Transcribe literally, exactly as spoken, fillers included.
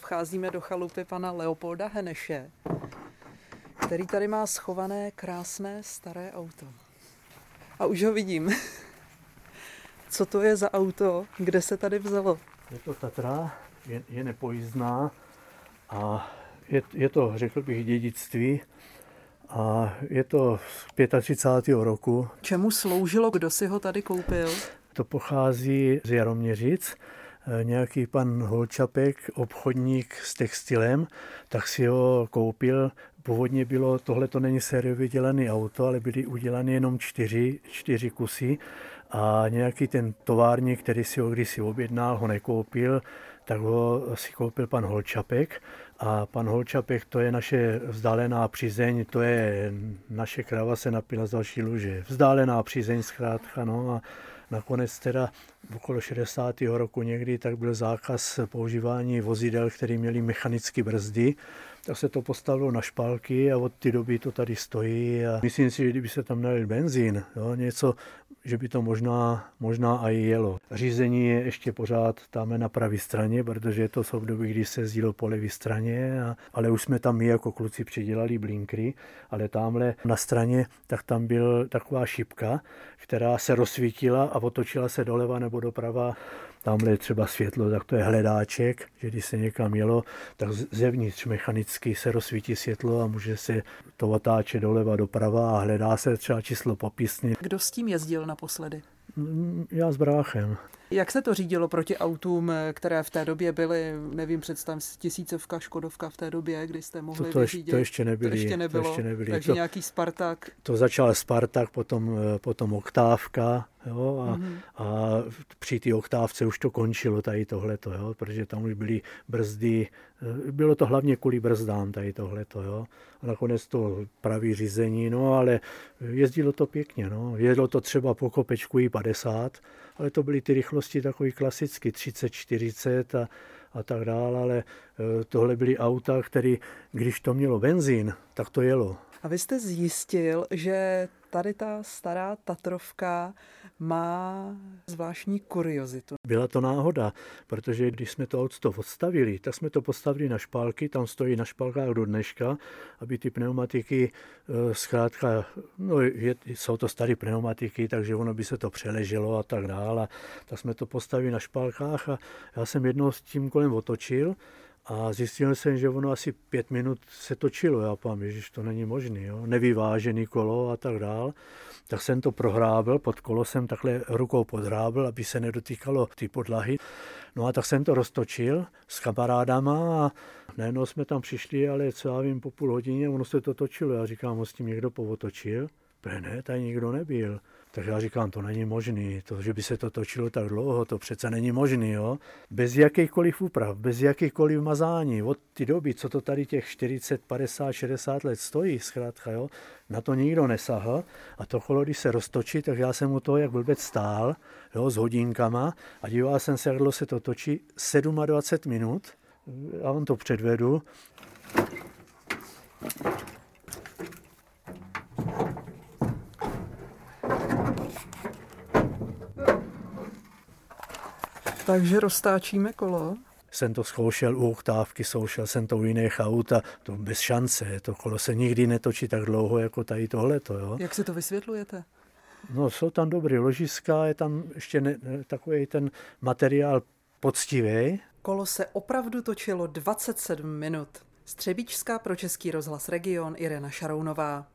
vcházíme do chalupy pana Leopolda Heneše, který tady má schované krásné staré auto. A už ho vidím. Co to je za auto? Kde se tady vzalo? Je to Tatra, je, je nepojízdná a je, je to, řekl bych, dědictví. A je to z třicátého pátého roku. Čemu sloužilo? Kdo si ho tady koupil? To pochází z Jaroměřic. Nějaký pan Holčapek, obchodník s textilem, tak si ho koupil. Původně bylo, tohle to není sériově dělané auto, ale byly udělané jenom čtyři, čtyři kusy. A nějaký ten továrník, který si ho kdysi objednal, ho nekoupil, tak ho si koupil pan Holčapek. A pan Holčapek, to je naše vzdálená přízeň, to je naše kráva se napila z další luže. Vzdálená přízeň zkrátka, no a nakonec teda okolo šedesátého roku někdy tak byl zákaz používání vozidel, které měly mechanické brzdy. Tak se to postavilo na špalky a od té doby to tady stojí. A myslím si, že kdyby se tam nalil benzín, jo, něco, že by to možná, možná i jelo. Řízení je ještě pořád tam na pravé straně, protože je to v období, kdy se jezdilo po levé straně, a, ale už jsme tam my jako kluci přidělali blinkry, ale tamhle na straně, tak tam byl taková šipka, která se rozsvítila a otočila se doleva nebo doprava. Tamhle je třeba světlo, tak to je hledáček, že když se někam jelo, tak zevnitř mechanicky se rozsvítí světlo a může se to otáčet doleva doprava a hledá se třeba číslo popisny. Kdo s tím jezdil naposledy? Já s bráchem. Jak se to řídilo proti autům, které v té době byly, nevím, představ tisícovka, Škodovka v té době, kdy jste mohli to, to, vyřídit? To ještě nebyly. To ještě nebylo, to ještě nebyly. takže to, nějaký Spartak. To začal Spartak, potom, potom Oktávka, jo, a, mm-hmm. a při té Oktávce už to končilo tady tohleto, jo, protože tam už byly brzdy, bylo to hlavně kvůli brzdám tady tohleto, jo. A nakonec to pravý řízení, no, ale jezdilo to pěkně, no. Jedlo to třeba po kopečku i padesát, ale to byly ty rychlosti takový klasicky, třicet, čtyřicet a, a tak dále, ale tohle byly auta, které, když to mělo benzín, tak to jelo. A vy jste zjistil, že tady ta stará Tatrovka má zvláštní kuriozitu. Byla to náhoda, protože když jsme to auto odstavili, tak jsme to postavili na špálky, tam stojí na špálkách do dneška, aby ty pneumatiky zkrátka, no je, jsou to staré pneumatiky, takže ono by se to přeleželo a tak dále. Tak jsme to postavili na špálkách a já jsem jednou s tím kolem otočil a zjistil jsem, že ono asi pět minut se točilo. Já pám, ježiš, to není možný, jo? Nevyvážený kolo a tak dál. Tak jsem to prohrábl, pod kolo jsem takhle rukou podhrábl, aby se nedotýkalo ty podlahy. No a tak jsem to roztočil s kamarádama a najednou jsme tam přišli, ale co já vím, po půl hodině, ono se to točilo. Já říkám, ho s tím někdo povotočil? Pre ne, tady nikdo nebyl. Tak já říkám, to není možný, to, že by se to točilo tak dlouho, to přece není možný, jo. Bez jakýchkoliv úprav, bez jakýchkoliv mazání, od té doby, co to tady těch čtyřicet, padesát, šedesát let stojí, zkrátka, jo, na to nikdo nesahl. A to kolo, když se roztočí, tak já jsem u toho jak blbec stál, jo, s hodinkama a díval jsem se, jak dlouho se to točí, dvacet sedm minut a on to předvedl. Takže roztáčíme kolo. Jsem to zkoušel u Oktávky, zkoušel jsem to u jiných aut a to bez šance. To kolo se nikdy netočí tak dlouho, jako tady tohleto. Jo. Jak si to vysvětlujete? No, jsou tam dobrý ložiska, je tam ještě ne, takový ten materiál poctivý. Kolo se opravdu točilo dvacet sedm minut. Střebíčská pro Český rozhlas Region Irena Šarounová.